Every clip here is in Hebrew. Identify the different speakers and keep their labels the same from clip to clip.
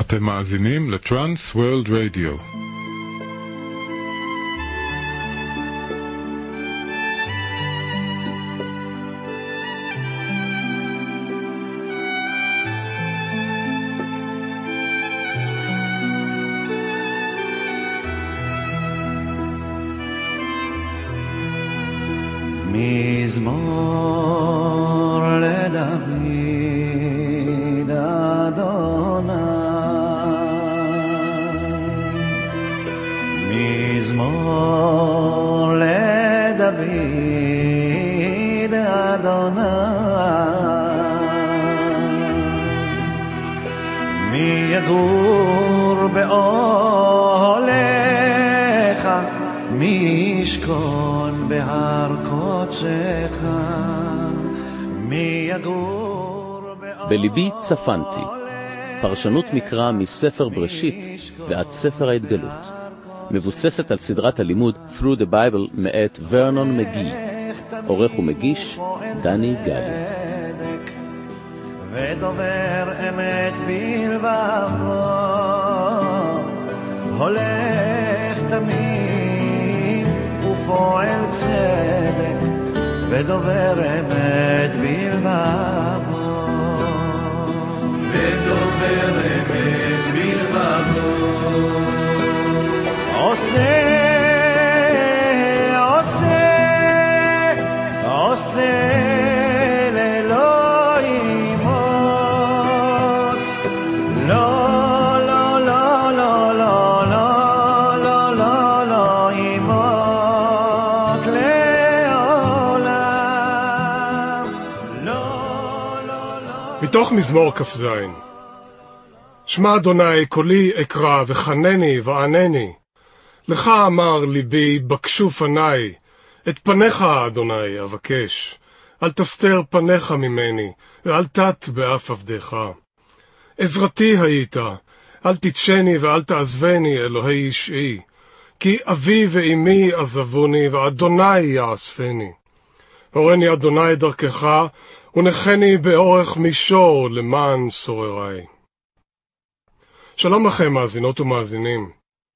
Speaker 1: אתם מאזינים לטרנס וורלד רדיו.
Speaker 2: מזמור לדוד אדוני, מזמור לדוד אדוני, מי יגור באוהליך, מי ישכון בהר קודשך, מי יגור
Speaker 3: בליבי צפנתי, פרשנות מקרא מספר בראשית ועד ספר ההתגלות, מבוססת על סדרת הלימוד Through the Bible מאת ורנון מגי, עורך ומגיש דני גלי.
Speaker 2: ודובר אמת בלבבו, הולך תמים ופועל צדק, ודובר אמת בלבבו, ודובר אמת בלבבו, עושה לאלוהים מות, לא לא לא לא לא לא לא לא לא ימות לעולם, לא לא לא.
Speaker 4: מתוך מזמור כ"ז. שמע אדוני קולי אקרא וחנני וענני, לך אמר ליבי בקשו פניי, את פניך אדוני אבקש, אל תסתר פניך ממני ואל תת באף עבדך. עזרתי היית, אל תתשני ואל תעזבני אלוהי אישי, כי אבי ואמי עזבוני ואדוני יאספני. הורני אדוני דרכך ונחני באורך מישור למען סורריי. שלום לכם מאזינות ומאזינים.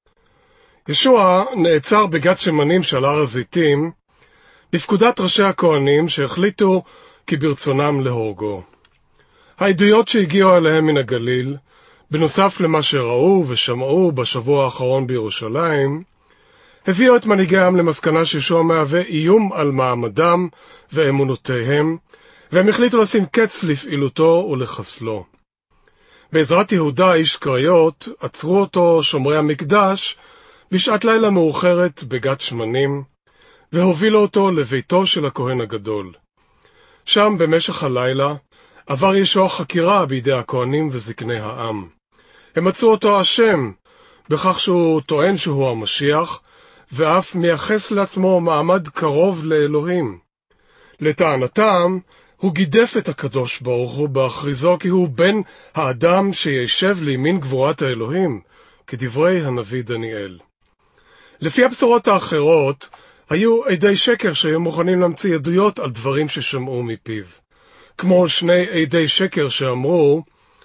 Speaker 4: ישוע נעצר בגת שמנים של הר הזיתים בפקודת ראשי הכהנים שהחליטו כי ברצונם להורגו. העדויות שהגיעו אליהם מן הגליל, בנוסף למה שראו ושמעו בשבוע האחרון בירושלים, הביאו את מנהיגיהם למסקנה שישוע מהווה איום על מעמדם ואמונותיהם, והם החליטו לשים קץ לפעילותו ולחסלו. בעזרת יהודה איש קריות עצרו אותו שומרי המקדש בשעת לילה מאוחרת בגת שמנים, והובילו אותו לביתו של הכהן הגדול. שם במשך הלילה עבר ישוע חקירה בידי הכהנים וזקני העם. הם מצאו אותו אשם בכך שהוא טוען שהוא המשיח, ואף מייחס לעצמו מעמד קרוב לאלוהים. לטענתם, הוא גידף את הקדוש ברוך הוא בהכריזו כי הוא בן האדם שישב לימין גבורת האלוהים, כדברי הנביא דניאל. לפי הבשורות האחרות, היו עדי שקר שהיו מוכנים להמציא עדויות על דברים ששמעו מפיו. כמו שני עדי שקר שאמרו,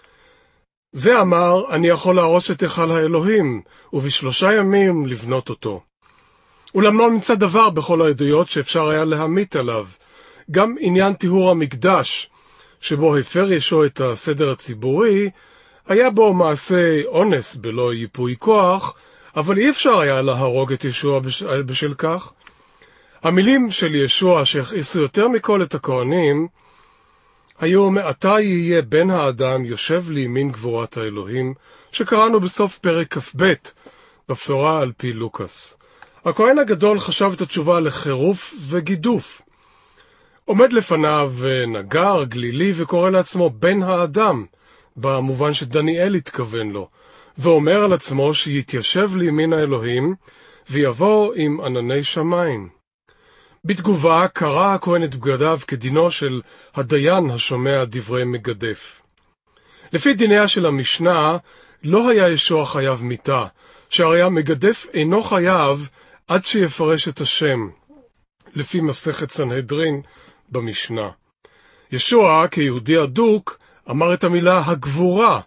Speaker 4: זה אמר, אני יכול להרוס את היכל האלוהים, וב3 ימים לבנות אותו. אולם לא נמצא דבר בכל העדויות שאפשר היה להמית עליו. גם עניין טיהור המקדש, שבו הפר ישוע את הסדר הציבורי, היה בו מעשה אונס בלא ייפוי כוח, אבל אי אפשר היה להרוג את ישוע בשל כך. המילים של ישוע שהכעיסו יותר מכל את הכהנים, היו מעתה יהיה בן האדם יושב לימין גבורת האלוהים, שקראנו בסוף פרק כ"ב, בבשורה על פי לוקס. הכהן הגדול חשב את התשובה לחירוף וגידוף. עומד לפניו נגר גלילי וקורא לעצמו בן האדם, במובן שדניאל התכוון לו, ואומר על עצמו שיתיישב לימין האלוהים ויבוא עם ענני שמיים. בתגובה קרא הכהן את בגדיו כדינו של הדיין השומע דברי מגדף. לפי דיניה של המשנה, לא היה ישוע חייב מיתה, שהרי המגדף אינו חייב עד שיפרש את השם, לפי מסכת סנהדרין במשנה. ישוע, כיהודי אדוק, אמר את המילה הגבורה,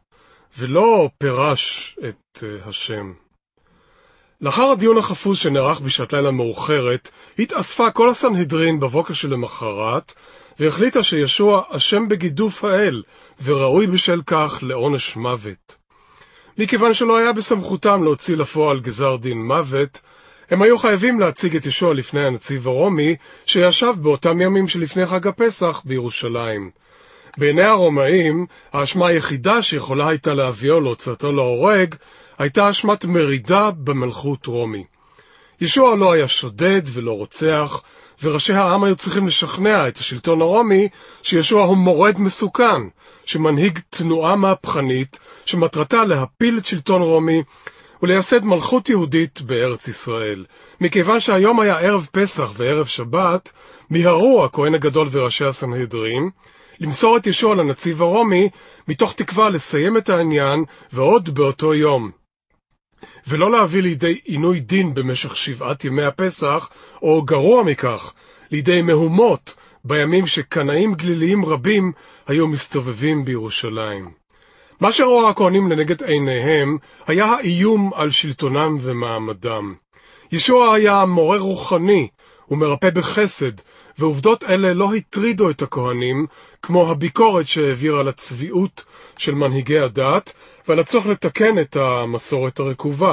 Speaker 4: ולא פירש את השם. לאחר הדיון החפוז שנערך בשעת לילה מאוחרת, התאספה כל הסנהדרין בבוקר שלמחרת, והחליטה שישוע אשם בגידוף האל, וראוי בשל כך לעונש מוות. מכיוון שלא היה בסמכותם להוציא לפועל גזר דין מוות, הם היו חייבים להציג את ישוע לפני הנציב הרומי, שישב באותם ימים שלפני חג הפסח בירושלים. בעיני הרומאים, האשמה היחידה שיכולה הייתה להביאו להוצאתו להורג, הייתה אשמת מרידה במלכות רומי. ישוע לא היה שודד ולא רוצח, וראשי העם היו צריכים לשכנע את השלטון הרומי שישוע הוא מורד מסוכן, שמנהיג תנועה מהפכנית, שמטרתה להפיל את שלטון רומי ולייסד מלכות יהודית בארץ ישראל. מכיוון שהיום היה ערב פסח וערב שבת, מיהרו הכהן הגדול וראשי הסנהדרין למסור את ישוע לנציב הרומי, מתוך תקווה לסיים את העניין ועוד באותו יום, ולא להביא לידי עינוי דין במשך 7 ימי הפסח, או גרוע מכך, לידי מהומות בימים שקנאים גליליים רבים היו מסתובבים בירושלים. מה שראו הכהנים לנגד עיניהם היה האיום על שלטונם ומעמדם. ישוע היה מורה רוחני ומרפא בחסד, ועובדות אלה לא הטרידו את הכהנים, כמו הביקורת שהעבירה על הצביעות של מנהיגי הדת, ועל הצורך לתקן את המסורת הרקובה.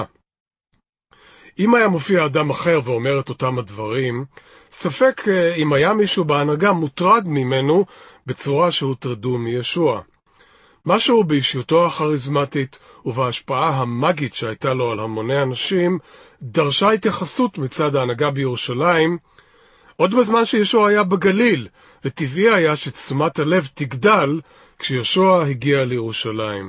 Speaker 4: אם היה מופיע אדם אחר ואומר את אותם הדברים, ספק אם היה מישהו בהנהגה מוטרד ממנו בצורה שהוטרדו מישוע. משהו באישיותו הכריזמטית ובהשפעה המאגית שהייתה לו על המוני אנשים, דרשה התייחסות מצד ההנהגה בירושלים, עוד בזמן שישוע היה בגליל, וטבעי היה שתשומת הלב תגדל כשישוע הגיע לירושלים.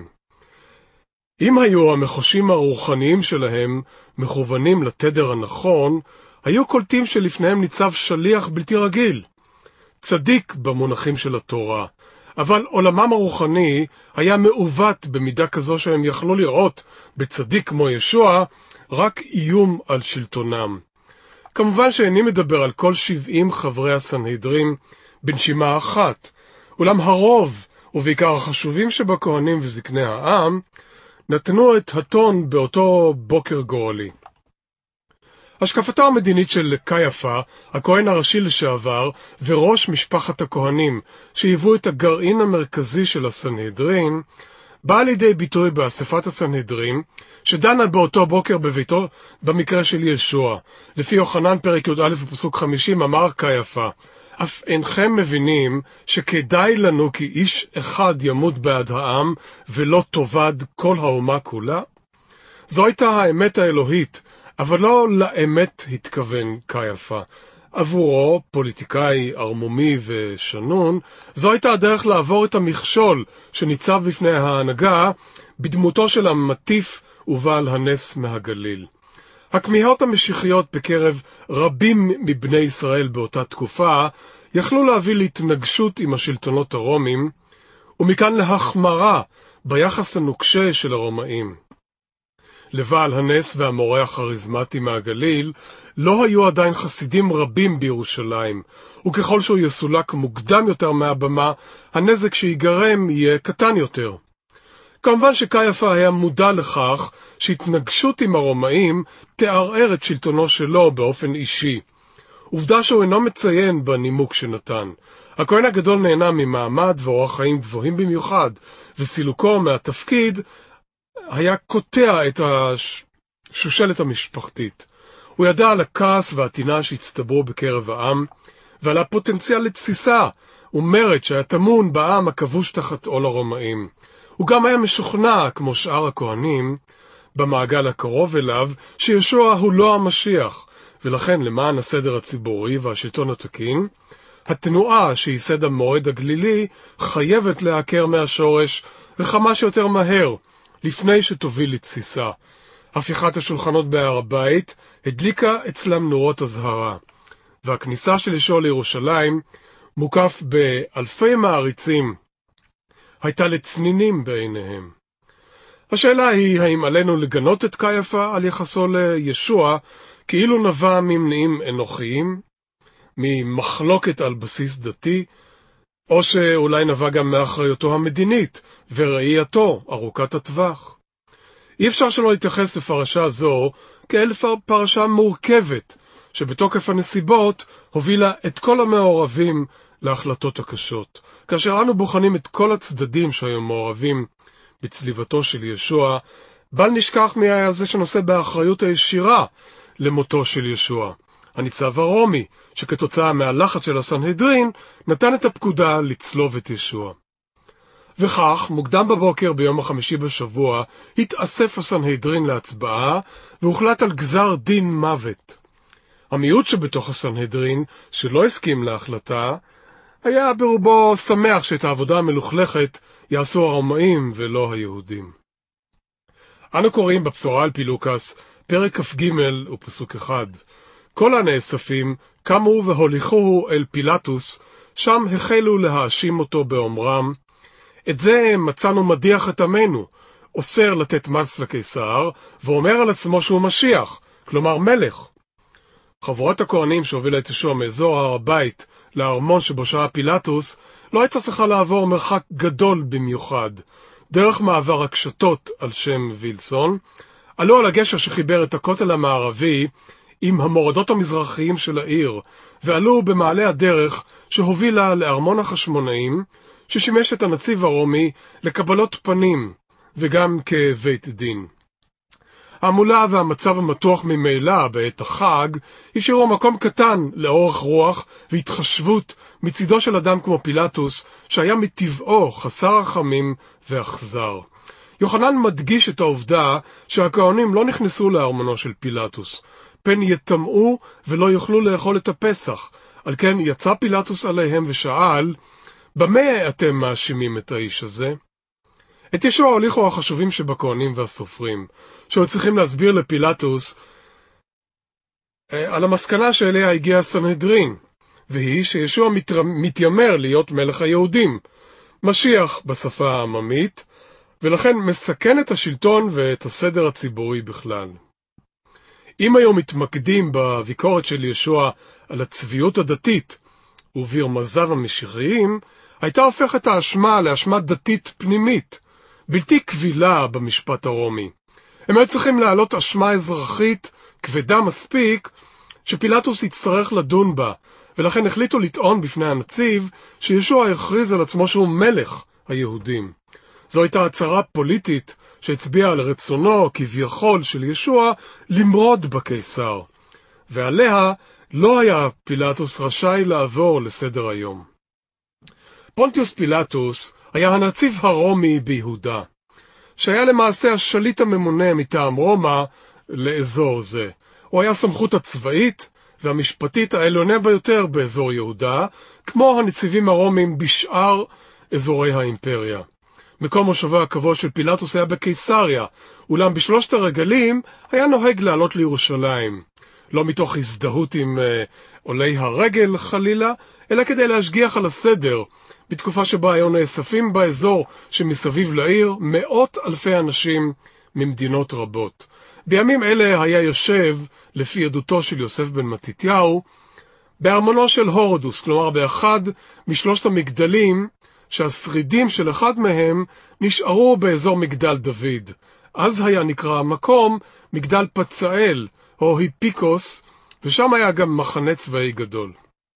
Speaker 4: אם היו המחושים הרוחניים שלהם מכוונים לתדר הנכון, היו קולטים שלפניהם ניצב שליח בלתי רגיל, צדיק במונחים של התורה, אבל עולמם הרוחני היה מעוות במידה כזו שהם יכלו לראות בצדיק כמו ישוע רק איום על שלטונם. כמובן שאיני מדבר על כל 70 חברי הסנהדרין בנשימה אחת, אולם הרוב, ובעיקר החשובים שבכהנים וזקני העם, נתנו את הטון באותו בוקר גורלי. השקפתו המדינית של קייפה, הכהן הראשי לשעבר, וראש משפחת הכהנים, שהיוו את הגרעין המרכזי של הסנהדרין, באה לידי ביטוי באספת הסנהדרין, שדנה באותו בוקר בביתו במקרה של ישוע. לפי יוחנן פרק י"א ופסוק 50 אמר קייפה, אף אינכם מבינים שכדאי לנו כי איש אחד ימות בעד העם ולא תאבד כל האומה כולה? זו הייתה האמת האלוהית, אבל לא לאמת התכוון קייפה. עבורו, פוליטיקאי ערמומי ושנון, זו הייתה הדרך לעבור את המכשול שניצב בפני ההנהגה בדמותו של המטיף ובעל הנס מהגליל. הכמיהות המשיחיות בקרב רבים מבני ישראל באותה תקופה יכלו להביא להתנגשות עם השלטונות הרומים, ומכאן להחמרה ביחס הנוקשה של הרומאים. לבעל הנס והמורה הכריזמטי מהגליל לא היו עדיין חסידים רבים בירושלים, וככל שהוא יסולק מוקדם יותר מהבמה, הנזק שיגרם יהיה קטן יותר. כמובן שקייפה היה מודע לכך שהתנגשות עם הרומאים תערער את שלטונו שלו באופן אישי. עובדה שהוא אינו מציין בנימוק שנתן. הכהן הגדול נהנה ממעמד ואורח חיים גבוהים במיוחד, וסילוקו מהתפקיד היה קוטע את השושלת המשפחתית. הוא ידע על הכעס והטינה שהצטברו בקרב העם, ועל הפוטנציאל לתסיסה ומרד שהיה טמון בעם הכבוש תחת עול הרומאים. הוא גם היה משוכנע, כמו שאר הכהנים, במעגל הקרוב אליו, שישוע הוא לא המשיח, ולכן למען הסדר הציבורי והשלטון התקין, התנועה שייסד המורד הגלילי חייבת להיעקר מהשורש וכמה שיותר מהר, לפני שתוביל לתסיסה. הפיכת השולחנות בהר הבית הדליקה אצלם נורות הזהרה, והכניסה של ישוע לירושלים, מוקף באלפי מעריצים, הייתה לצנינים בעיניהם. השאלה היא, האם עלינו לגנות את קייפה על יחסו לישוע, כאילו נבע ממניעים אנוכיים, ממחלוקת על בסיס דתי, או שאולי נבע גם מאחריותו המדינית וראייתו ארוכת הטווח. אי אפשר שלא להתייחס לפרשה זו כאל פרשה מורכבת, שבתוקף הנסיבות הובילה את כל המעורבים להחלטות הקשות. כאשר אנו בוחנים את כל הצדדים שהיו מעורבים בצליבתו של ישוע, בל נשכח מי היה זה שנושא באחריות הישירה למותו של ישוע. הניצב הרומי, שכתוצאה מהלחץ של הסנהדרין, נתן את הפקודה לצלוב את ישוע. וכך, מוקדם בבוקר ביום החמישי בשבוע, התאסף הסנהדרין להצבעה, והוחלט על גזר דין מוות. המיעוט שבתוך הסנהדרין, שלא הסכים להחלטה, היה ברובו שמח שאת העבודה המלוכלכת יעשו הרומאים ולא היהודים. אנו קוראים בבשורה על פי לוקס, פרק כ"ג ופסוק 1. כל הנאספים קמו והוליכוהו אל פילטוס, שם החלו להאשים אותו באומרם, את זה מצאנו מדיח את עמנו, אוסר לתת מס לקיסר, ואומר על עצמו שהוא משיח, כלומר מלך. חבורת הכהנים שהובילה את ישוע מאזור הר הבית לארמון שבו שהה פילטוס, לא הייתה צריכה לעבור מרחק גדול במיוחד. דרך מעבר הקשתות על שם וילסון, עלו על הגשר שחיבר את הכותל המערבי עם המורדות המזרחיים של העיר, ועלו במעלה הדרך שהובילה לארמון החשמונאים, ששימש את הנציב הרומי לקבלות פנים, וגם כבית דין. המולה והמצב המתוח ממילא בעת החג, השאירו מקום קטן לאורך רוח והתחשבות מצידו של אדם כמו פילטוס, שהיה מטבעו חסר רחמים ואכזר. יוחנן מדגיש את העובדה שהכהנים לא נכנסו לארמונו של פילטוס, פן יטמאו ולא יוכלו לאכול את הפסח. על כן יצא פילטוס עליהם ושאל, במה אתם מאשימים את האיש הזה? את ישוע הוליכו החשובים שבכהנים והסופרים, שהיו צריכים להסביר לפילטוס על המסקנה שאליה הגיע הסנהדרין, והיא שישוע מתיימר להיות מלך היהודים, משיח בשפה העממית, ולכן מסכן את השלטון ואת הסדר הציבורי בכלל. אם היו מתמקדים בביקורת של ישוע על הצביעות הדתית וברמזיו המשיחיים, הייתה הופכת האשמה לאשמה דתית פנימית, בלתי קבילה במשפט הרומי. הם היו צריכים להעלות אשמה אזרחית כבדה מספיק שפילטוס יצטרך לדון בה, ולכן החליטו לטעון בפני הנציב שישוע הכריז על עצמו שהוא מלך היהודים. זו הייתה הצהרה פוליטית שהצביעה על רצונו כביכול של ישוע למרוד בקיסר, ועליה לא היה פילטוס רשאי לעבור לסדר היום. פונטיוס פילטוס היה הנציב הרומי ביהודה, שהיה למעשה השליט הממונה מטעם רומא לאזור זה. הוא היה הסמכות הצבאית והמשפטית העליונה ביותר באזור יהודה, כמו הנציבים הרומיים בשאר אזורי האימפריה. מקום מושבו הקבוע של פילטוס היה בקיסריה, אולם בשלושת הרגלים היה נוהג לעלות לירושלים, לא מתוך הזדהות עם עולי הרגל חלילה, אלא כדי להשגיח על הסדר, בתקופה שבה היו נאספים באזור שמסביב לעיר מאות אלפי אנשים ממדינות רבות. בימים אלה היה יושב, לפי עדותו של יוסף בן מתתיהו, בארמונו של הורדוס, כלומר באחד משלושת המגדלים, שהשרידים של אחד מהם נשארו באזור מגדל דוד. אז היה נקרא המקום מגדל פצאל, או היפיקוס, ושם היה גם מחנה צבאי גדול.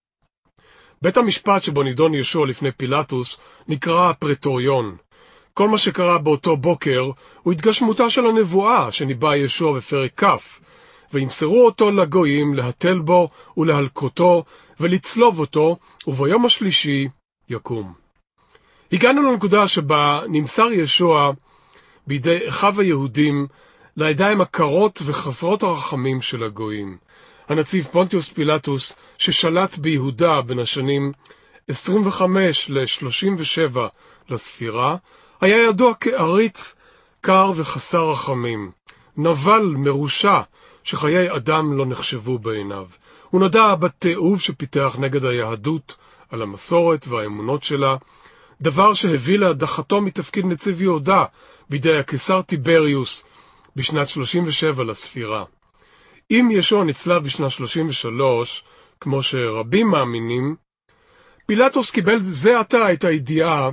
Speaker 4: בית המשפט שבו נידון ישוע לפני פילטוס נקרא הפרטוריון. כל מה שקרה באותו בוקר הוא התגשמותה של הנבואה שניבא ישוע בפרק כ', וימסרו אותו לגויים להתל בו ולהלקותו ולצלוב אותו, וביום השלישי יקום. הגענו לנקודה שבה נמסר ישוע בידי אחיו היהודים לידיים הקרות וחסרות הרחמים של הגויים. הנציב פונטיוס פילטוס, ששלט ביהודה בין השנים 25 ל-37 לספירה, היה ידוע כעריץ קר וחסר רחמים, נבל מרושע שחיי אדם לא נחשבו בעיניו. הוא נדע בתיעוב שפיתח נגד היהדות על המסורת והאמונות שלה, דבר שהביא להדחתו מתפקיד נציב יהודה בידי הקיסר טיבריוס בשנת 37 לספירה. אם ישוע נצלב בשנת 33, כמו שרבים מאמינים, פילטוס קיבל זה עתה את הידיעה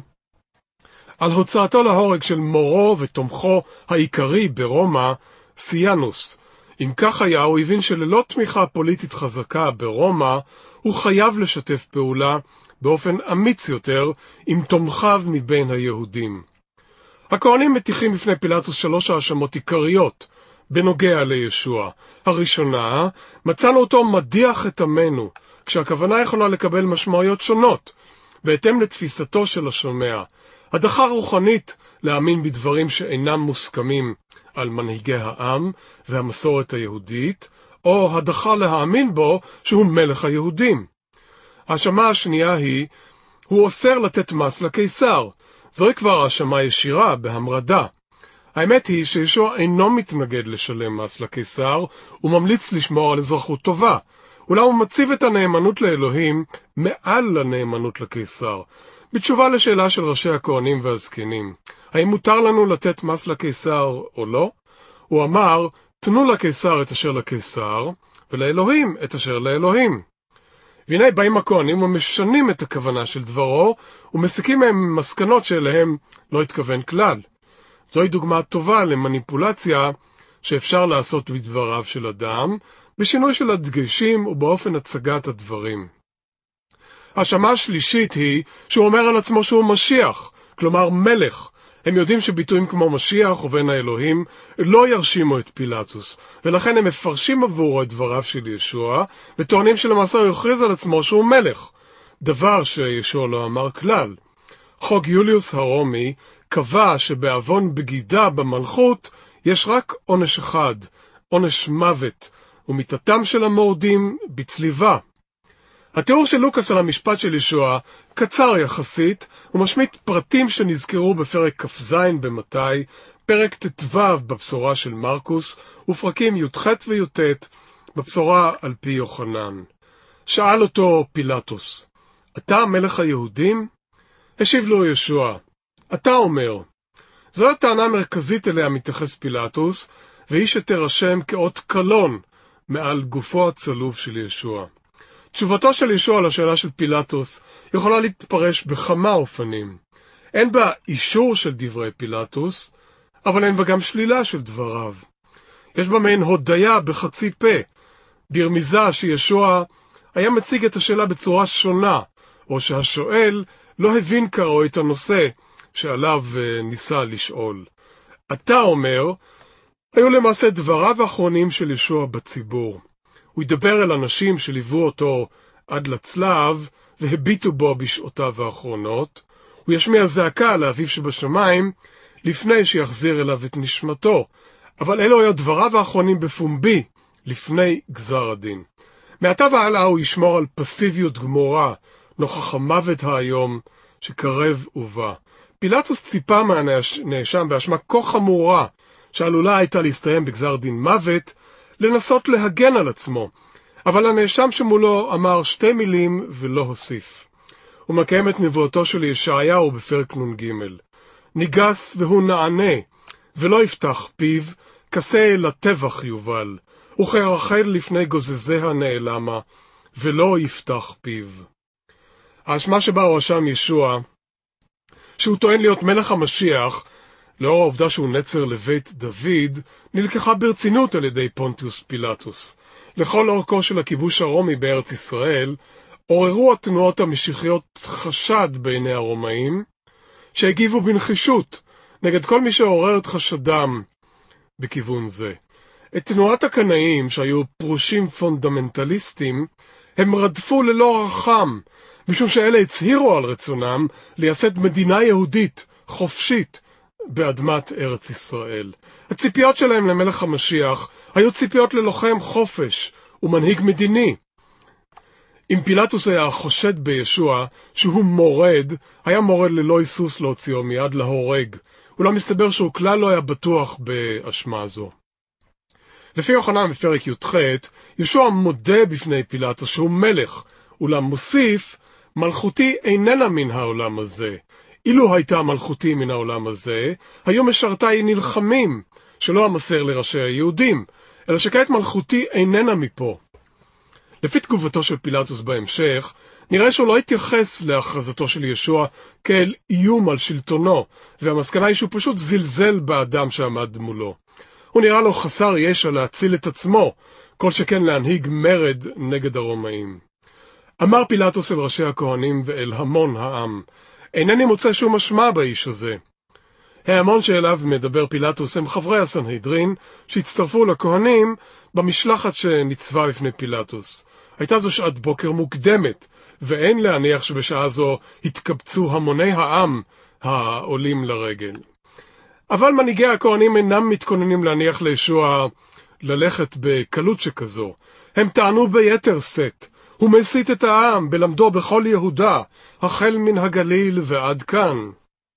Speaker 4: על הוצאתו להורג של מורו ותומכו העיקרי ברומא, סיאנוס. אם כך היה, הוא הבין שללא תמיכה פוליטית חזקה ברומא, הוא חייב לשתף פעולה באופן אמיץ יותר עם תומכיו מבין היהודים. הכהנים מטיחים בפני פילטוס 3 האשמות עיקריות בנוגע לישוע. הראשונה, מצאנו אותו מדיח את עמנו, כשהכוונה יכולה לקבל משמעויות שונות, בהתאם לתפיסתו של השומע. הדחה רוחנית להאמין בדברים שאינם מוסכמים על מנהיגי העם והמסורת היהודית, או הדחה להאמין בו שהוא מלך היהודים. האשמה השנייה היא, הוא אוסר לתת מס לקיסר. זוהי כבר האשמה ישירה בהמרדה. האמת היא שישוע אינו מתנגד לשלם מס לקיסר, הוא ממליץ לשמור על אזרחות טובה. אולם הוא מציב את הנאמנות לאלוהים מעל לנאמנות לקיסר. בתשובה לשאלה של ראשי הכהנים והזקנים, האם מותר לנו לתת מס לקיסר או לא? הוא אמר, תנו לקיסר את אשר לקיסר, ולאלוהים את אשר לאלוהים. והנה באים הכהנים ומשנים את הכוונה של דברו, ומסיקים מהם מסקנות שאליהם לא התכוון כלל. זוהי דוגמה טובה למניפולציה שאפשר לעשות בדבריו של אדם, בשינוי של הדגשים ובאופן הצגת הדברים. האשמה השלישית היא שהוא אומר על עצמו שהוא משיח, כלומר מלך. הם יודעים שביטויים כמו משיח ובין האלוהים לא ירשימו את פילטוס, ולכן הם מפרשים עבורו את דבריו של ישוע, וטוענים שלמעשה הוא יכריז על עצמו שהוא מלך, דבר שישוע לא אמר כלל. חוק יוליוס הרומי קבע שבעוון בגידה במלכות יש רק עונש אחד, עונש מוות, ומיתתם של המורדים בצליבה. התיאור של לוקאס על המשפט של ישוע קצר יחסית, ומשמיט פרטים שנזכרו בפרק כ"ז במתי, פרק ט"ו בבשורה של מרקוס, ופרקים י"ח וי"ט בבשורה על פי יוחנן. שאל אותו פילטוס, אתה מלך היהודים? השיב לו ישוע, אתה אומר. זו הטענה המרכזית אליה מתייחס פילטוס, והיא שתרשם כאות קלון מעל גופו הצלוב של ישוע. תשובתו של ישוע לשאלה של פילטוס יכולה להתפרש בכמה אופנים. אין בה אישור של דברי פילטוס, אבל אין בה גם שלילה של דבריו. יש בה מעין הודיה בחצי פה, ברמיזה שישוע היה מציג את השאלה בצורה שונה, או שהשואל לא הבין כראוי את הנושא שעליו ניסה לשאול. אתה אומר, היו למעשה דבריו האחרונים של ישוע בציבור. הוא ידבר אל אנשים שליוו אותו עד לצלב והביטו בו בשעותיו האחרונות. הוא ישמיע זעקה לאביו שבשמיים לפני שיחזיר אליו את נשמתו. אבל אלו היו דבריו האחרונים בפומבי לפני גזר הדין. מעתה והלאה הוא ישמור על פסיביות גמורה נוכח המוות היום שקרב ובא. פילטוס ציפה מהנאשם באשמה כה חמורה שעלולה הייתה להסתיים בגזר דין מוות, לנסות להגן על עצמו, אבל הנאשם שמולו אמר 2 מילים ולא הוסיף. הוא מקיים את נבואתו של ישעיהו בפרק נ"ג. ניגס והוא נענה, ולא יפתח פיו, כסה לטבח יובל, וכרחל לפני גוזזיה נעלמה, ולא יפתח פיו. האשמה שבה הואשם ישוע, שהוא טוען להיות מלך המשיח, לאור העובדה שהוא נצר לבית דוד, נלקחה ברצינות על ידי פונטיוס פילטוס. לכל אורכו של הכיבוש הרומי בארץ ישראל, עוררו התנועות המשיחיות חשד בעיני הרומאים, שהגיבו בנחישות נגד כל מי שעורר את חשדם בכיוון זה. את תנועת הקנאים, שהיו פרושים פונדמנטליסטים, הם רדפו ללא רחם, משום שאלה הצהירו על רצונם לייסד מדינה יהודית, חופשית, באדמת ארץ ישראל. הציפיות שלהם למלך המשיח היו ציפיות ללוחם חופש ומנהיג מדיני. אם פילטוס היה חושד בישוע שהוא מורד, היה מורד ללא היסוס להוציאו מיד להורג. אולם מסתבר שהוא כלל לא היה בטוח באשמה זו. לפי יוחנן בפרק י"ח, ישוע מודה בפני פילטוס שהוא מלך, אולם מוסיף, מלכותי איננה מן העולם הזה. אילו הייתה מלכותי מן העולם הזה, היו משרתיי נלחמים, שלא אמסר לראשי היהודים, אלא שכעת מלכותי איננה מפה. לפי תגובתו של פילטוס בהמשך, נראה שהוא לא התייחס להכרזתו של ישוע כאל איום על שלטונו, והמסקנה היא שהוא פשוט זלזל באדם שעמד מולו. הוא נראה לו חסר ישע להציל את עצמו, כל שכן להנהיג מרד נגד הרומאים. אמר פילטוס אל ראשי הכהנים ואל המון העם, אינני מוצא שום אשמה באיש הזה. ההמון שאליו מדבר פילטוס הם חברי הסנהדרין שהצטרפו לכהנים במשלחת שניצבה בפני פילטוס. הייתה זו שעת בוקר מוקדמת, ואין להניח שבשעה זו התקבצו המוני העם העולים לרגל. אבל מנהיגי הכהנים אינם מתכוננים להניח לישוע ללכת בקלות שכזו. הם טענו ביתר שאת, הוא מסית את העם בלמדו בכל יהודה, החל מן הגליל ועד כאן.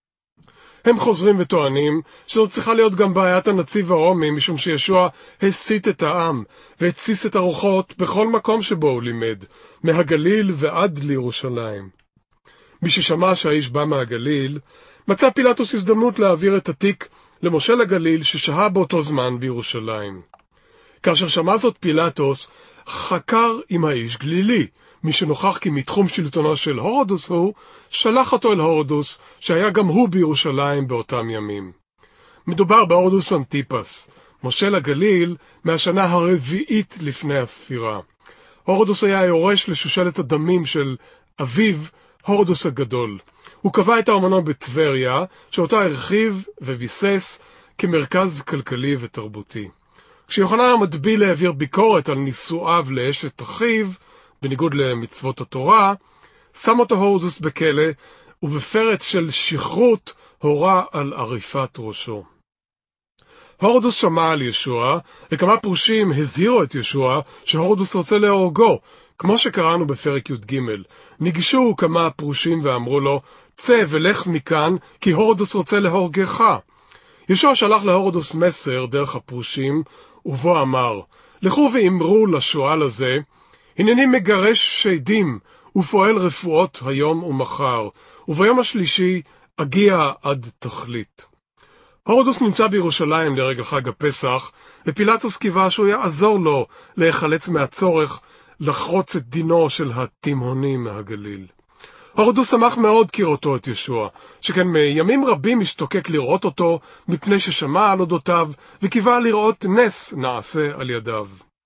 Speaker 4: הם חוזרים וטוענים שזו צריכה להיות גם בעיית הנציב הרומי, משום שישוע הסית את העם והתסיס את הרוחות בכל מקום שבו הוא לימד, מהגליל ועד לירושלים. מי ששמע שהאיש בא מהגליל, מצא פילטוס הזדמנות להעביר את התיק למושל הגליל ששהה באותו זמן בירושלים. כאשר שמע זאת פילטוס, חקר עם האיש גלילי, מי שנוכח כי מתחום שלטונו של הורדוס הוא, שלח אותו אל הורדוס, שהיה גם הוא בירושלים באותם ימים. מדובר בהורדוס אנטיפס, מושל הגליל מהשנה הרביעית לפני הספירה. הורדוס היה יורש לשושלת הדמים של אביו, הורדוס הגדול. הוא קבע את הארמונו בטבריה, שאותה הרחיב וביסס כמרכז כלכלי ותרבותי. כשיוחנן המטביל העביר ביקורת על נישואיו לאשת אחיו, בניגוד למצוות התורה, שם אותו הורדוס בכלא, ובפרץ של שכרות הורה על עריפת ראשו. הורדוס שמע על ישוע, וכמה פרושים הזהירו את ישוע שהורדוס רוצה להורגו, כמו שקראנו בפרק י"ג. ניגשו כמה פרושים ואמרו לו, צא ולך מכאן, כי הורדוס רוצה להורגך. ישוע שלח להורדוס מסר דרך הפרושים, ובו אמר, לכו ואמרו לשועל הזה, הנני מגרש שדים ופועל רפואות היום ומחר, וביום השלישי אגיע עד תכלית. הורדוס נמצא בירושלים לרגע חג הפסח, ופילטוס קיווה שהוא יעזור לו להיחלץ מהצורך לחרוץ את דינו של התימהונים מהגליל. הורדוס שמח מאוד כראותו את ישוע, שכן מימים רבים השתוקק לראות אותו מפני ששמע על אודותיו, וקיווה לראות נס נעשה על ידיו.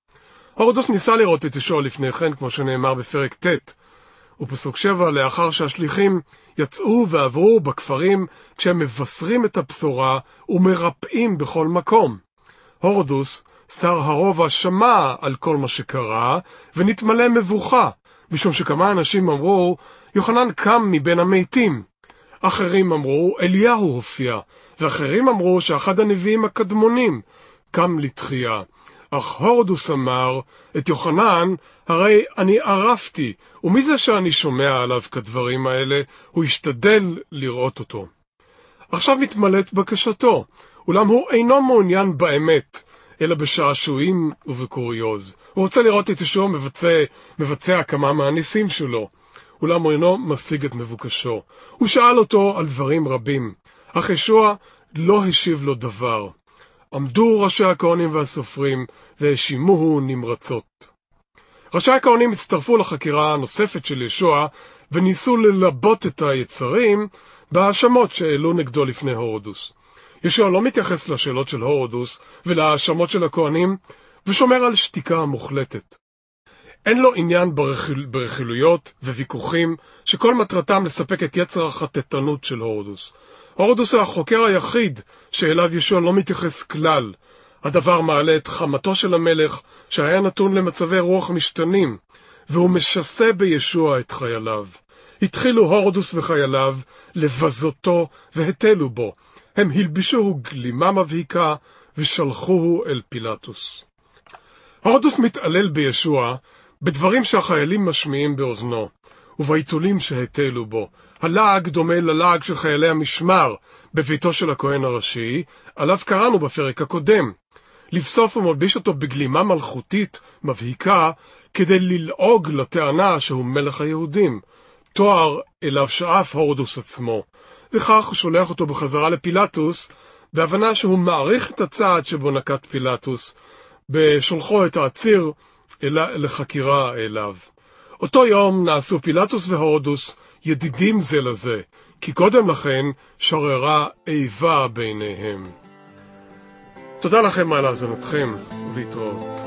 Speaker 4: הורדוס ניסה לראות את ישוע לפני כן, כמו שנאמר בפרק ט', ופסוק 7, לאחר שהשליחים יצאו ועברו בכפרים, כשהם מבשרים את הבשורה ומרפאים בכל מקום. הורדוס, שר הרובע, שמע על כל מה שקרה, ונתמלא מבוכה, משום שכמה אנשים אמרו, יוחנן קם מבין המתים. אחרים אמרו, אליהו הופיע, ואחרים אמרו שאחד הנביאים הקדמונים קם לתחייה. אך הורדוס אמר, את יוחנן, הרי אני ערפתי, ומי זה שאני שומע עליו כדברים האלה, הוא ישתדל לראות אותו. עכשיו מתמלאת בקשתו, אולם הוא אינו מעוניין באמת, אלא בשעשועים ובקוריוז. הוא רוצה לראות את ישוע מבצע כמה מהניסים שלו, אולם הוא אינו משיג את מבוקשו. הוא שאל אותו על דברים רבים, אך ישוע לא השיב לו דבר. עמדו ראשי הכהנים והסופרים והאשימוהו נמרצות. ראשי הכהנים הצטרפו לחקירה הנוספת של ישוע וניסו ללבות את היצרים בהאשמות שהעלו נגדו לפני הורדוס. ישוע לא מתייחס לשאלות של הורדוס ולהאשמות של הכהנים ושומר על שתיקה מוחלטת. אין לו עניין ברכילויות וויכוחים שכל מטרתם לספק את יצר החטטנות של הורדוס. הורדוס הוא החוקר היחיד שאליו ישוע לא מתייחס כלל. הדבר מעלה את חמתו של המלך שהיה נתון למצבי רוח משתנים, והוא משסה בישוע את חייליו. התחילו הורדוס וחייליו לבזותו והטלו בו. הם הלבישוהו גלימה מבהיקה ושלחוהו אל פילטוס. הורדוס מתעלל בישוע בדברים שהחיילים משמיעים באוזנו, ובעיתולים שהטלו בו. הלעג דומה ללעג של חיילי המשמר בביתו של הכהן הראשי, עליו קראנו בפרק הקודם. לבסוף הוא מלביש אותו בגלימה מלכותית מבהיקה כדי ללעוג לטענה שהוא מלך היהודים, תואר אליו שאף הורדוס עצמו, וכך הוא שולח אותו בחזרה לפילטוס, בהבנה שהוא מעריך את הצעד שבו נקט פילטוס, בשולחו את העציר לחקירה אליו. אותו יום נעשו פילטוס והורדוס ידידים זה לזה, כי קודם לכן שררה איבה ביניהם. תודה לכם על האזנתכם, ולהתראות.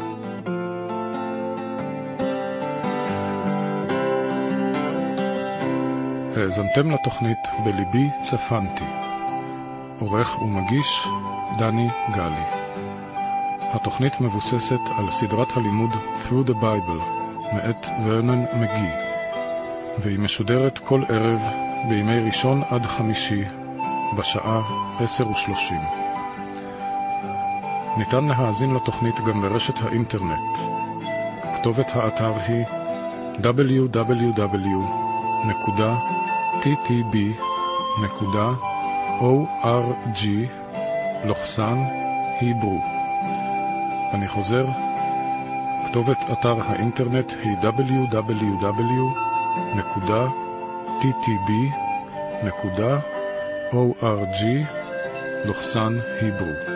Speaker 1: האזנתם לתוכנית בליבי צפנתי. עורך ומגיש דני גלי. התוכנית מבוססת על סדרת הלימוד Through the Bible מאת ורנון מגי, והיא משודרת כל ערב בימי ראשון עד חמישי בשעה 10:30. ניתן להאזין לתוכנית גם ברשת האינטרנט. כתובת האתר היא www.ttb.org/hebrew. אני חוזר, כתובת אתר האינטרנט היא www.ttb.org/hebrew.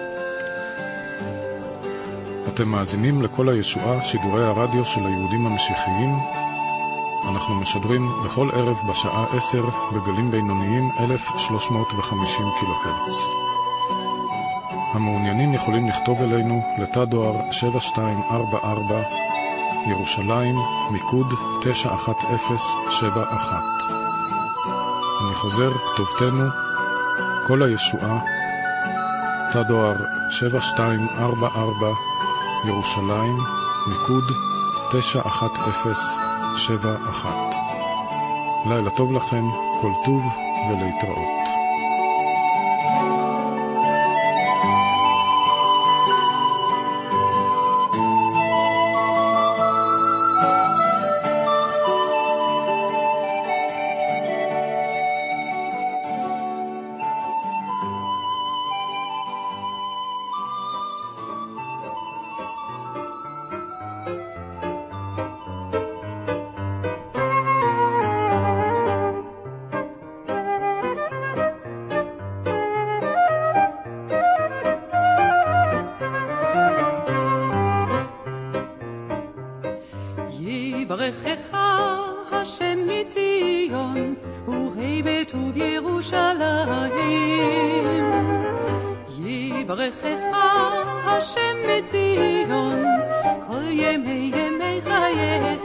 Speaker 1: אתם מאזינים לכל הישועה, שידורי הרדיו של היהודים המשיחיים. אנחנו משדרים בכל ערב בשעה 10 בגלים בינוניים 1350 קילהרץ. המעוניינים יכולים לכתוב אלינו לתא דואר 7244 ירושלים, מיקוד 91071. אני חוזר, כתובתנו כל הישועה, תא דואר 7244 ירושלים, מיקוד 91071. לילה טוב לכם, כל טוב ולהתראות.
Speaker 5: יברכך השם מציון, וראה בטוב ירושלים. יברכך השם מציון, כל ימי חייך.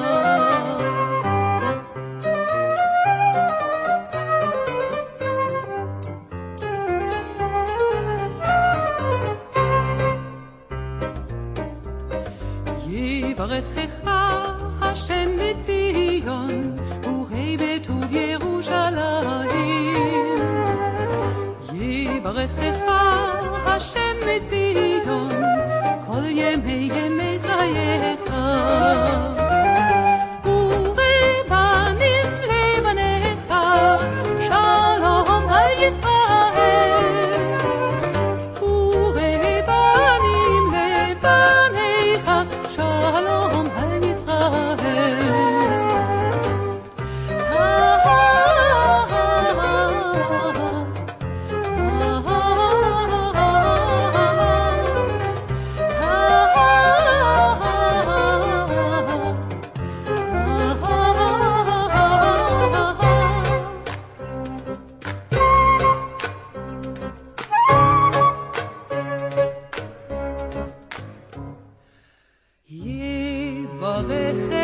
Speaker 5: יברכך השם מציון, וראה בטוב ירושלים. יברכך השם מציון, כל ימי חייך. ובנים לבניך, שלום על ישראל. ובנים לבניך, שלום על ישראל. יברכך